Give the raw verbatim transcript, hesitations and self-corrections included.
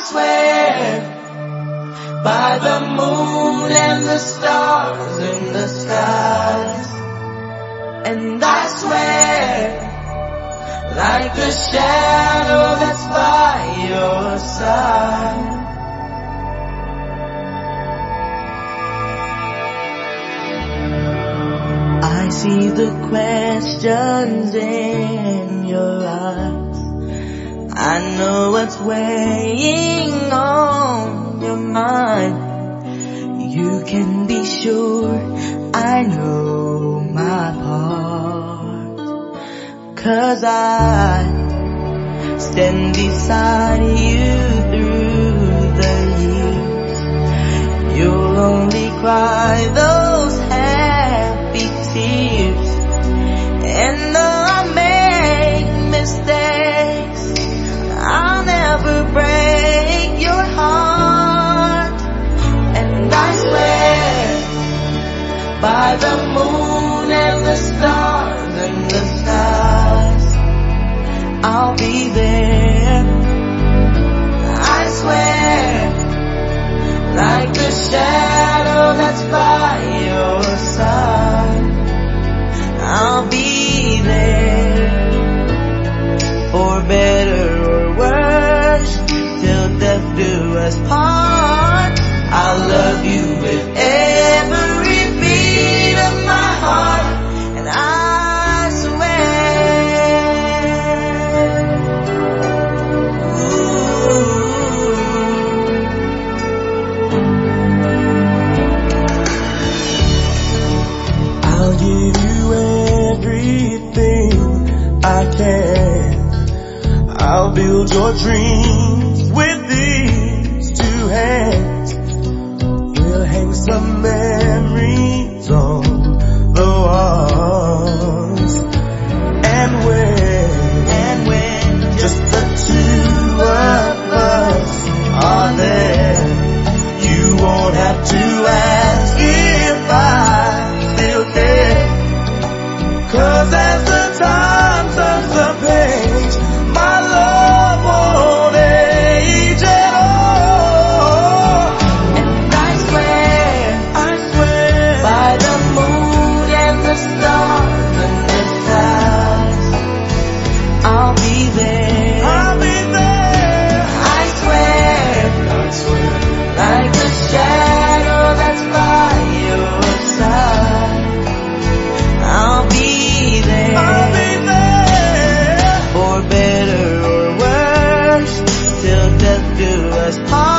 swear by the moon and the stars in the skies, and I swear like the shadow that's by your side. I see the questions in your eyes. I know what's weighing on your mind. You can be sure I know my part, 'cause I stand beside you through the years. You'll only cry those happy tears, and though I make mistakes, I'll never break your heart. And I swear by the moon and the stars and the skies, I'll be there. I swear like the shadow that's by your side, I'll be there. For better or worse, till death do us part, I'll love you with every beat of my heart. And I swear, ooh, I'll give you everything I can. I'll build your dreams with these two hands. We'll hang some memories on the walls. And when, and when just the two of us are there, you won't have to ask if I still care. 'Cause as the time turns the page, my love won't age at all. And I swear, I swear by the moon and the stars and the skies, I'll be there. I'll be there. I swear, I swear like the shadow that's by your side, I'll be there. I'll be there. For better or worse, till death do us part.